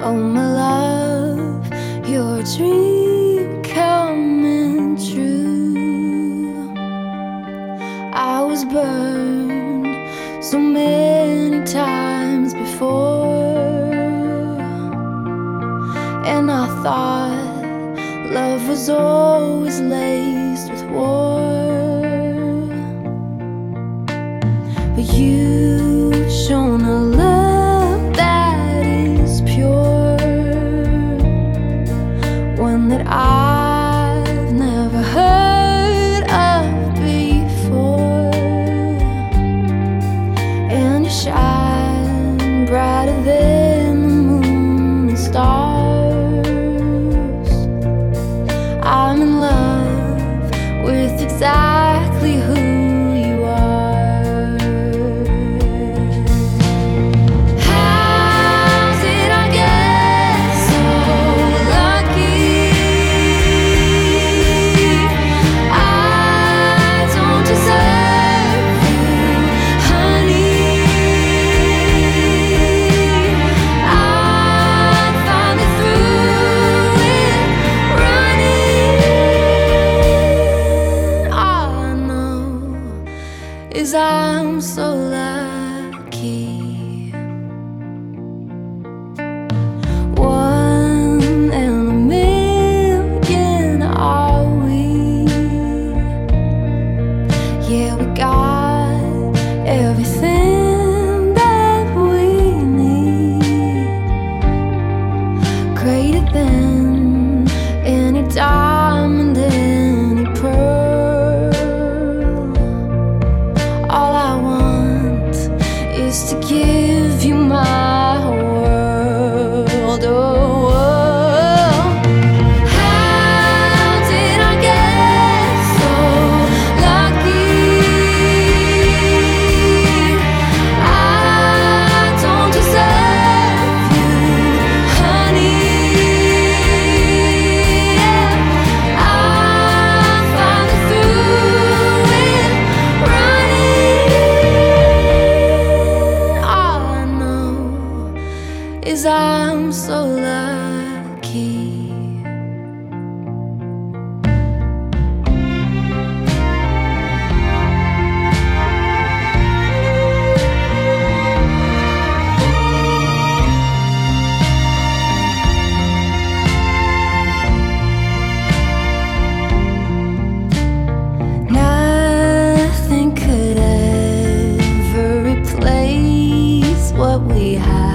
Oh my love, your dream coming true. I was burned so many times before, and I thought love was always laced with war. But you've shown a love that is pure, one that I've never heard of before. And you shine brighter than the moon and stars. I'm in love with exactly who you are. I'm so lucky. One in a million are we. Yeah, we got everything that we need, greater than any diamond, any pearl. To give you my world, oh, oh. How did I get so lucky? I don't deserve you, honey. I'm finally through with I'm so lucky. Nothing could ever replace what we have.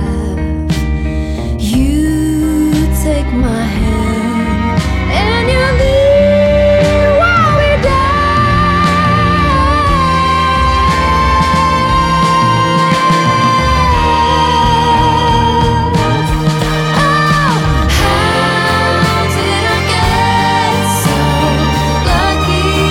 Take my hand and you leave while we die. Oh, how did I get so lucky?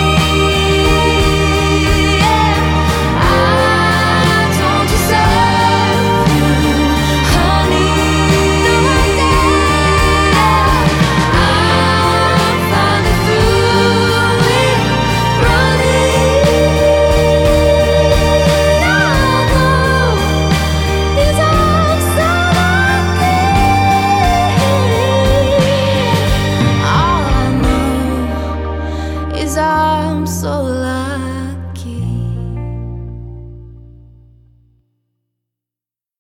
Yeah, I don't deserve you, honey. I'm so lucky.